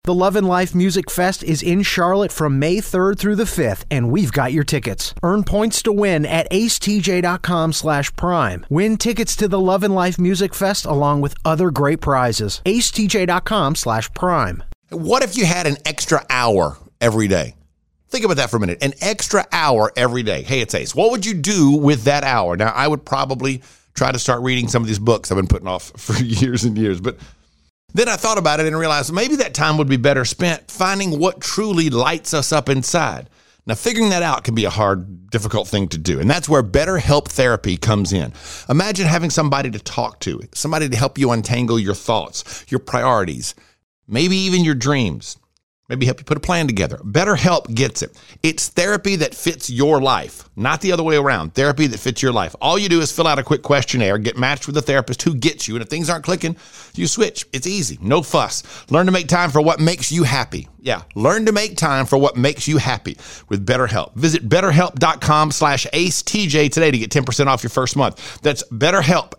The Love and Life Music Fest is in Charlotte from May 3rd through the 5th, and we've got your tickets. Earn points to win at acetj.com/prime. Win tickets to the Love and Life Music Fest along with other great prizes. acetj.com/prime. What if you had an extra hour every day? Think about that for a minute. An extra hour every day. Hey, it's Ace. What would you do with that hour? Now, I would probably try to start reading some of these books I've been putting off for years and years, but then I thought about it and realized maybe that time would be better spent finding what truly lights us up inside. Now, figuring that out can be a hard, difficult thing to do, and that's where BetterHelp therapy comes in. Imagine having somebody to talk to, somebody to help you untangle your thoughts, your priorities, maybe even your dreams. Maybe help you put a plan together. BetterHelp gets it. It's therapy that fits your life, not the other way around. Therapy that fits your life. All you do is fill out a quick questionnaire, get matched with a therapist who gets you, and if things aren't clicking, you switch. It's easy. No fuss. Learn to make time for what makes you happy. Yeah, learn to make time for what makes you happy with BetterHelp. Visit BetterHelp.com/AceTJ today to get 10% off your first month. That's BetterHelp,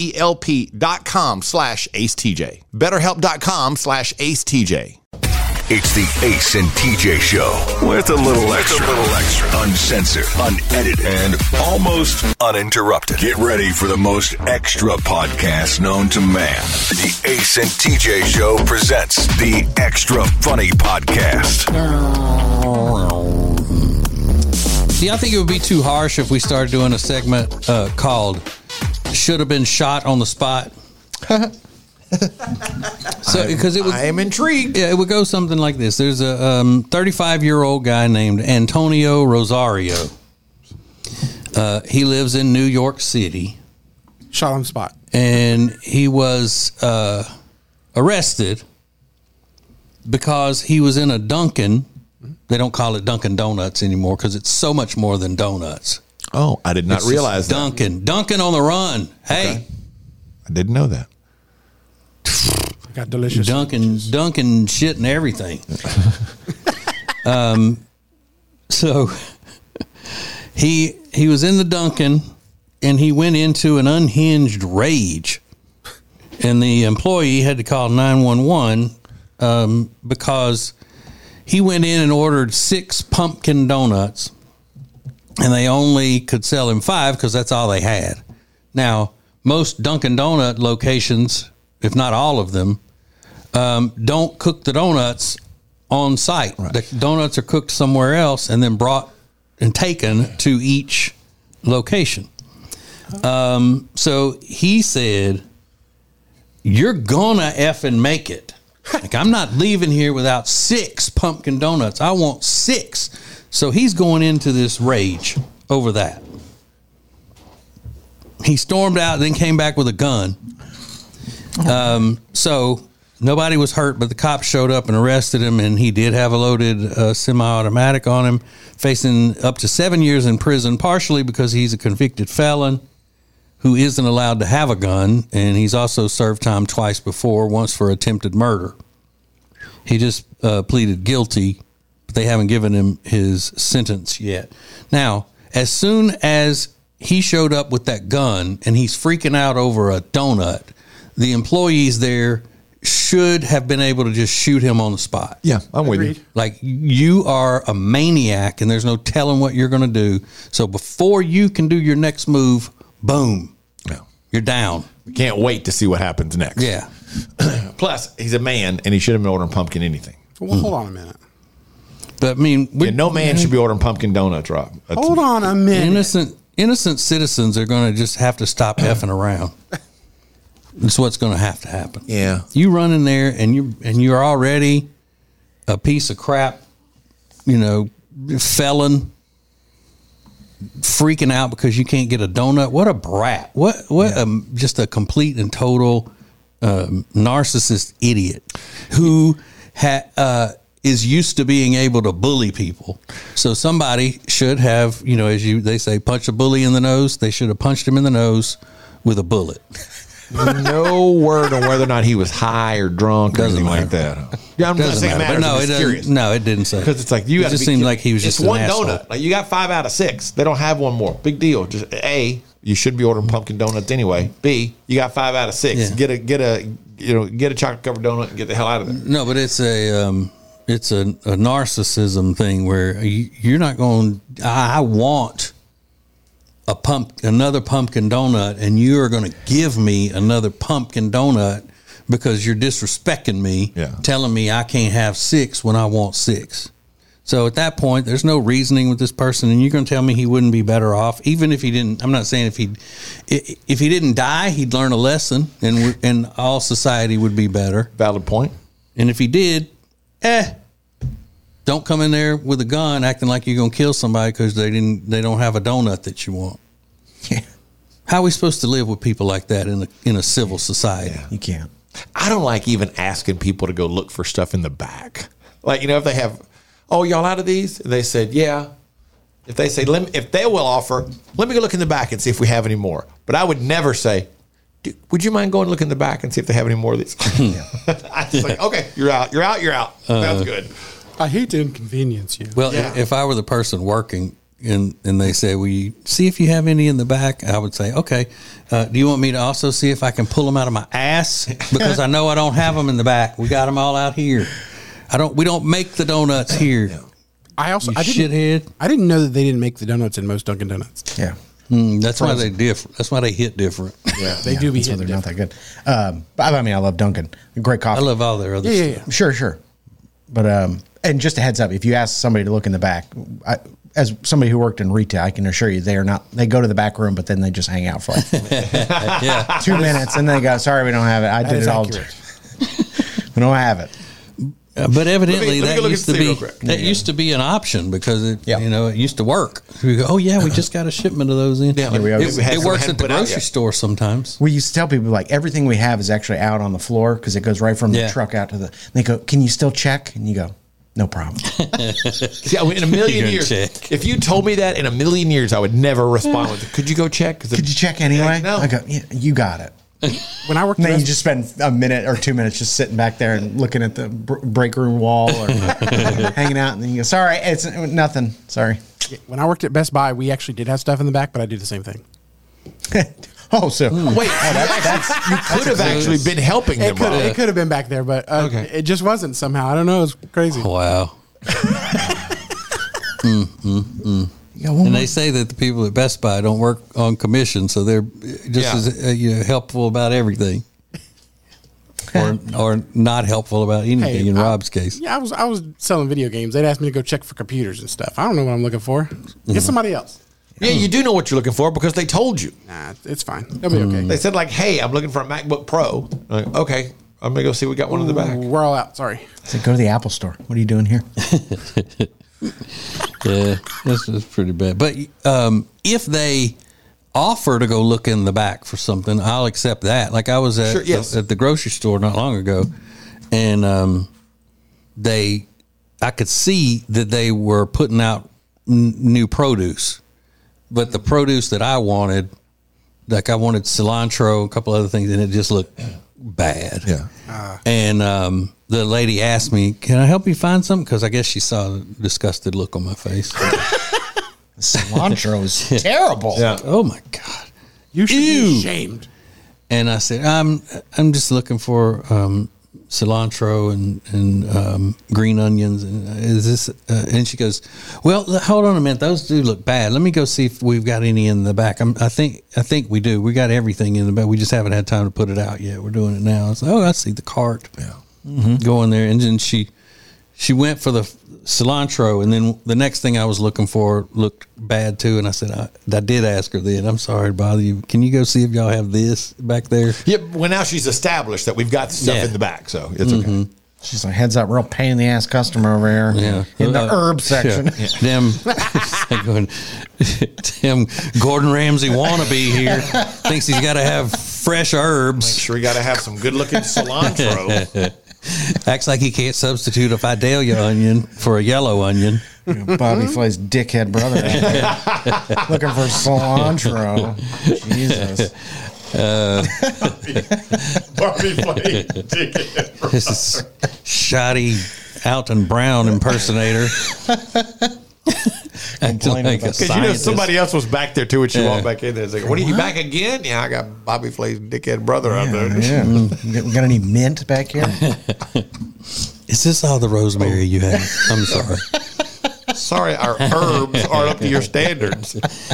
HELP.com/AceTJ. BetterHelp.com/AceTJ. It's the Ace and TJ Show with a little extra. Uncensored, unedited, and almost uninterrupted. Get ready for the most extra podcast known to man. The Ace and TJ Show presents the Extra Funny Podcast. Do y'all think it would be too harsh if we started doing a segment called Should Have Been Shot on the Spot? I am intrigued. Yeah, it would go something like this. There's a 35-year-old guy named Antonio Rosario. He lives in New York City. Shot on the spot. And he was arrested because he was in a Dunkin'. They don't call it Dunkin' Donuts anymore because it's so much more than donuts. Oh, I did not realize that. Dunkin' on the run. Hey. Okay. I didn't know that. Got delicious Dunkin' shit and everything. So he was in the Dunkin' and he went into an unhinged rage, and the employee had to call 911 because he went in and ordered 6 pumpkin donuts, and they only could sell him 5 because that's all they had. Now, most Dunkin' Donut locations, if not all of them, don't cook the donuts on site. Right. The donuts are cooked somewhere else and then brought and taken to each location. So he said, "You're gonna effing make it. Like, I'm not leaving here without 6 pumpkin donuts. I want 6. So he's going into this rage over that. He stormed out, then came back with a gun. So nobody was hurt, but the cops showed up and arrested him, and he did have a loaded semi-automatic on him, facing up to 7 years in prison, partially because he's a convicted felon who isn't allowed to have a gun, and he's also served time twice before, once for attempted murder. He just pleaded guilty, but they haven't given him his sentence yet. Now, as soon as he showed up with that gun and he's freaking out over a donut, the employees there should have been able to just shoot him on the spot. Yeah, I'm with you. Like, you are a maniac and there's no telling what you're going to do. So before you can do your next move, boom, you're down. We can't wait to see what happens next. Yeah. Plus, he's a man and he shouldn't have been ordering pumpkin anything. Well, hold on a minute. But I mean, no man should be ordering pumpkin donuts, Rob. Hold on a minute. Innocent citizens are going to just have to stop effing around. That's what's going to have to happen. Yeah. You run in there and you're already a piece of crap, felon, freaking out because you can't get a donut. What a brat. Just a complete and total narcissist idiot who is used to being able to bully people. So somebody should have, they say, punch a bully in the nose. They should have punched him in the nose with a bullet. No word on whether or not he was high or drunk or anything like that. Yeah, I'm not saying matters. No, it didn't say. Because it's like you. It just seemed like he was just one asshole. donut. Like, you got 5 out of 6. They don't have one more. Big deal. Just A, you should be ordering pumpkin donuts anyway. B, you got 5 out of 6. Yeah. Get get a chocolate covered donut and get the hell out of there. No, but it's a narcissism thing where you're not going. I want another pumpkin donut, and you are going to give me another pumpkin donut because you're disrespecting me, telling me I can't have 6 when I want 6. So at that point, there's no reasoning with this person, and you're going to tell me he wouldn't be better off, even if he didn't. I'm not saying if he didn't die, he'd learn a lesson, and all society would be better. Valid point. And if he did, don't come in there with a gun acting like you're going to kill somebody because they don't have a donut that you want. Yeah. How are we supposed to live with people like that in a civil society? You can't. I don't like even asking people to go look for stuff in the back. Like, if they have, y'all out of these? They said, yeah. If they say, if they will offer, let me go look in the back and see if we have any more. But I would never say, would you mind going to look in the back and see if they have any more of these? I just like, okay, you're out. That's good. I hate to inconvenience you. Well, if I were the person working and they say, will you see if you have any in the back? I would say, okay. Do you want me to also see if I can pull them out of my ass? Because I know I don't have them in the back. We got them all out here. We don't make the donuts here. I shithead. I didn't know that they didn't make the donuts in most Dunkin' Donuts. Yeah. That's why they different. That's why they hit different. Yeah, they do be so hitting they're not that good. But I mean, I love Dunkin'. Great coffee. I love all their other stuff. Sure. But and just a heads up, if you ask somebody to look in the back, as somebody who worked in retail, I can assure you they are not. They go to the back room, but then they just hang out for like 2 minutes, and they go, "Sorry, we don't have it. I did it all. We don't have it." But evidently that used to be an option because it used to work. We go, we just got a shipment of those in. Yeah, it works at the grocery store sometimes. We used to tell people like everything we have is actually out on the floor because it goes right from the truck out to the. They go, "Can you still check?" And you go, "No problem." In a million years, if you told me that in a million years, I would never respond with, "Could you go check?" Could you check anyway? No. I go, "Yeah, you got it." When I worked, and then you just spend a minute or 2 minutes just sitting back there and looking at the break room wall or hanging out, and then you go, "Sorry, it's nothing. Sorry." When I worked at Best Buy, we actually did have stuff in the back, but I do the same thing. Wait, you could have actually been helping them. It could have been back there, but it just wasn't somehow. I don't know. It was crazy. Wow. And they say that the people at Best Buy don't work on commission, so they're just as helpful about everything, or not helpful about anything. In Rob's case, I was selling video games. They'd ask me to go check for computers and stuff. I don't know what I'm looking for. Get somebody else. Yeah, you do know what you're looking for because they told you. Nah, it's fine. They'll be okay. They said like, "Hey, I'm looking for a MacBook Pro." I'm like, okay, I'm gonna go see. We got one in the back. We're all out. Sorry. I said, "Go to the Apple store. What are you doing here?" Yeah, that's pretty bad. But if they offer to go look in the back for something, I'll accept that. Like I was at the grocery store not long ago, and I could see that they were putting out new produce, but the produce that I wanted, like I wanted cilantro, a couple other things, and it just looked bad. Yeah. And the lady asked me, "Can I help you find something?" Because I guess she saw a disgusted look on my face. Cilantro is terrible. Yeah. Oh my God. You should be ashamed. And I said, I'm just looking for cilantro and green onions. And is this? And she goes, "Well, hold on a minute. Those do look bad. Let me go see if we've got any in the back. I think we do. We got everything in the back. We just haven't had time to put it out yet. We're doing it now." I was like, "Oh, I see the cart." Yeah. Go in there, and then she went for the cilantro, and then the next thing I was looking for looked bad too. And I said, I did ask her then, "I'm sorry to bother you. Can you go see if y'all have this back there?" Yeah. Well, now she's established that we've got the stuff in the back, so it's okay. She's like, "Heads up, real pain in the ass customer over here." Yeah. In the herb section. Yeah. Them Gordon Ramsay wannabe here thinks he's got to have fresh herbs. Make sure you got to have some good looking cilantro. Acts like he can't substitute a Fidelia onion for a yellow onion. Bobby Flay's dickhead brother out there looking for cilantro. Jesus. Bobby Flay, dickhead. This is shoddy Alton Brown impersonator. complaining like about a Because scientist. somebody else was back there too when she walked back in there. It's like, what are you back again? Yeah, I got Bobby Flay's dickhead brother out there. Yeah. We got any mint back here? Is this all the rosemary you have? I'm sorry. Sorry, our herbs aren't up to your standards.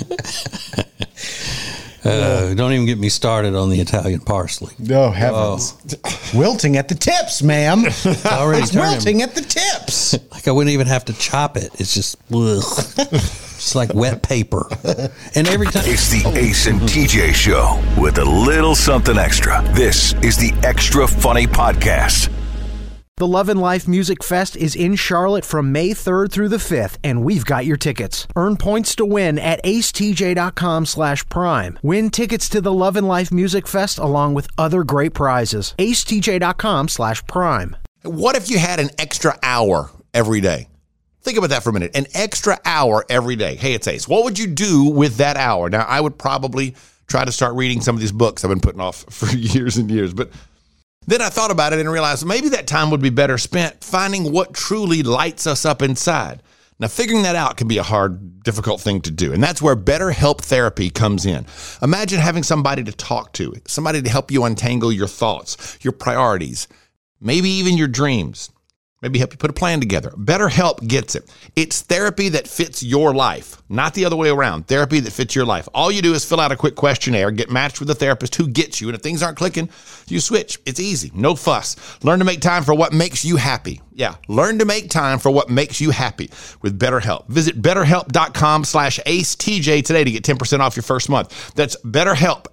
Don't even get me started on the Italian parsley. Oh, heavens. Wilting at the tips, ma'am. It's already It's turning. wilting at the tips. Like I wouldn't even have to chop it. It's just, ugh. It's like wet paper. And every time. It's the Ace and TJ Show with a little something extra. This is the Extra Funny Podcast. The Love and Life Music Fest is in Charlotte from May 3rd through the 5th, and we've got your tickets. Earn points to win at acetj.com/prime. Win tickets to the Love and Life Music Fest along with other great prizes. acetj.com/prime. What if you had an extra hour every day? Think about that for a minute. An extra hour every day. Hey, it's Ace. What would you do with that hour? Now, I would probably try to start reading some of these books I've been putting off for years and years, but then I thought about it and realized maybe that time would be better spent finding what truly lights us up inside. Now, figuring that out can be a hard, difficult thing to do, and that's where BetterHelp therapy comes in. Imagine having somebody to talk to, somebody to help you untangle your thoughts, your priorities, maybe even your dreams. Maybe help you put a plan together. BetterHelp gets it. It's therapy that fits your life, not the other way around. Therapy that fits your life. All you do is fill out a quick questionnaire, get matched with a therapist who gets you, and if things aren't clicking, you switch. It's easy. No fuss. Learn to make time for what makes you happy. Yeah, learn to make time for what makes you happy with BetterHelp. Visit BetterHelp.com/AceTJ today to get 10% off your first month. That's BetterHelp,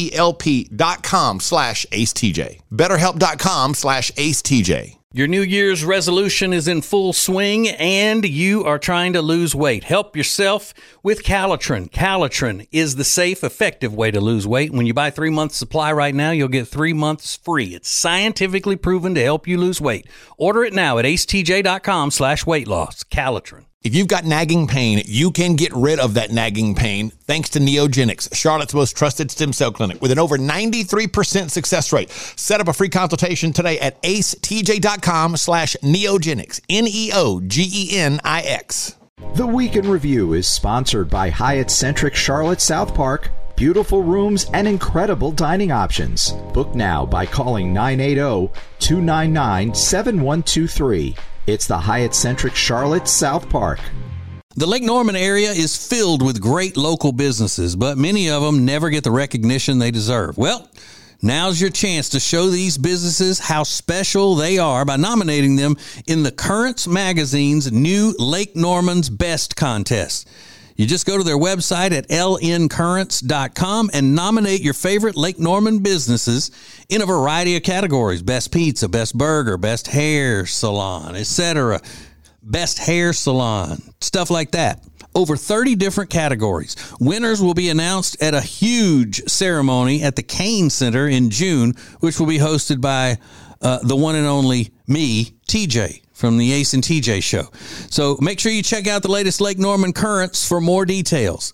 HELP.com/AceTJ. BetterHelp.com/AceTJ. Your New Year's resolution is in full swing and you are trying to lose weight. Help yourself with Calitrin. Calitrin is the safe, effective way to lose weight. When you buy 3 months supply right now, you'll get 3 months free. It's scientifically proven to help you lose weight. Order it now at acetj.com/weight loss. Calitrin. If you've got nagging pain, you can get rid of that nagging pain thanks to Neogenics, Charlotte's most trusted stem cell clinic with an over 93% success rate. Set up a free consultation today at acetj.com/neogenics, Neogenix. The Week in Review is sponsored by Hyatt-centric Charlotte South Park. Beautiful rooms and incredible dining options. Book now by calling 980-299-7123. It's the Hyatt-centric Charlotte South Park. The Lake Norman area is filled with great local businesses, but many of them never get the recognition they deserve. Well, now's your chance to show these businesses how special they are by nominating them in the Currents magazine's new Lake Norman's Best contest. You just go to their website at lncurrents.com and nominate your favorite Lake Norman businesses in a variety of categories. Best pizza, best burger, best hair salon, etc. Best hair salon, stuff like that. Over 30 different categories. Winners will be announced at a huge ceremony at the Kane Center in June, which will be hosted by the one and only me, TJ, from the Ace and TJ Show. So make sure you check out the latest Lake Norman Currents for more details.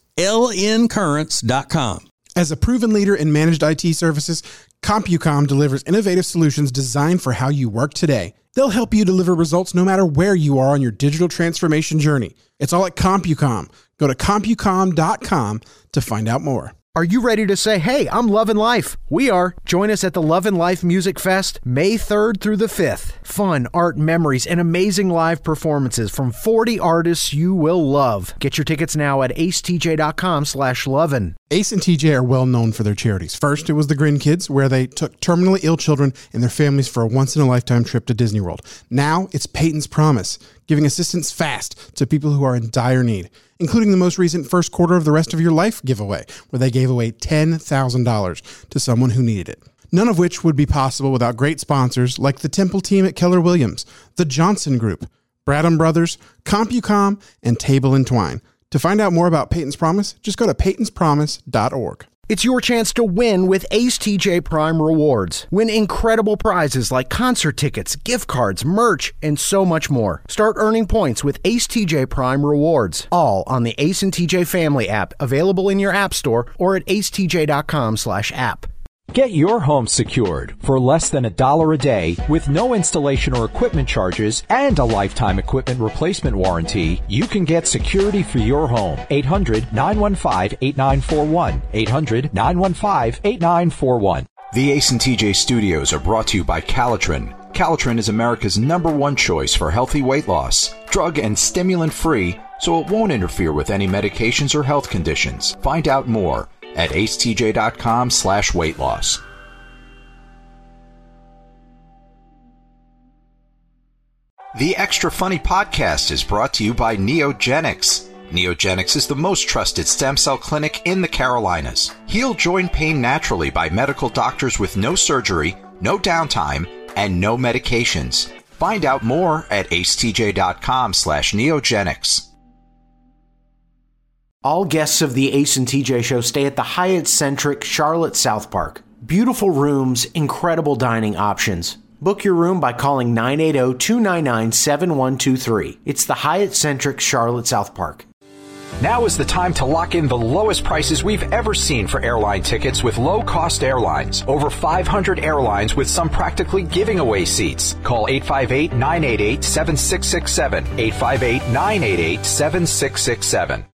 lncurrents.com. As a proven leader in managed IT services, CompuCom delivers innovative solutions designed for how you work today. They'll help you deliver results no matter where you are on your digital transformation journey. It's all at CompuCom. Go to CompuCom.com to find out more. Are you ready to say, hey, I'm loving life? We are. Join us at the Love and Life Music Fest, May 3rd through the 5th. Fun, art, memories, and amazing live performances from 40 artists you will love. Get your tickets now at acetj.com/lovin'. Ace and TJ are well known for their charities. First, it was the Grin Kids, where they took terminally ill children and their families for a once-in-a-lifetime trip to Disney World. Now, it's Peyton's Promise, giving assistance fast to people who are in dire need, including the most recent first quarter of the rest of your life giveaway, where they gave away $10,000 to someone who needed it. None of which would be possible without great sponsors like the Temple team at Keller Williams, the Johnson Group, Bradham Brothers, CompuCom, and Table & Twine. To find out more about Peyton's Promise, just go to peytonspromise.org. It's your chance to win with Ace TJ Prime Rewards. Win incredible prizes like concert tickets, gift cards, merch, and so much more. Start earning points with Ace TJ Prime Rewards. All on the Ace and TJ Family app, available in your app store or at acetj.com/app. Get your home secured for less than $1 a day with no installation or equipment charges and a lifetime equipment replacement warranty. You can get security for your home. 800-915-8941. 800-915-8941. The Ace and TJ Studios are brought to you by Calitrin. Calitrin is America's #1 choice for healthy weight loss. Drug and stimulant free, so it won't interfere with any medications or health conditions. Find out more at acetj.com/weight loss. The Extra Funny Podcast is brought to you by Neogenics. Neogenics is the most trusted stem cell clinic in the Carolinas. Heal joint pain naturally by medical doctors with no surgery, no downtime, and no medications. Find out more at acetj.com/neogenics. All guests of the Ace and TJ Show stay at the Hyatt Centric Charlotte South Park. Beautiful rooms, incredible dining options. Book your room by calling 980-299-7123. It's the Hyatt Centric Charlotte South Park. Now is the time to lock in the lowest prices we've ever seen for airline tickets with low-cost airlines. Over 500 airlines with some practically giving away seats. Call 858-988-7667. 858-988-7667.